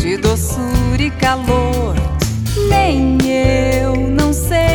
de doçura e calor. Nem eu não sei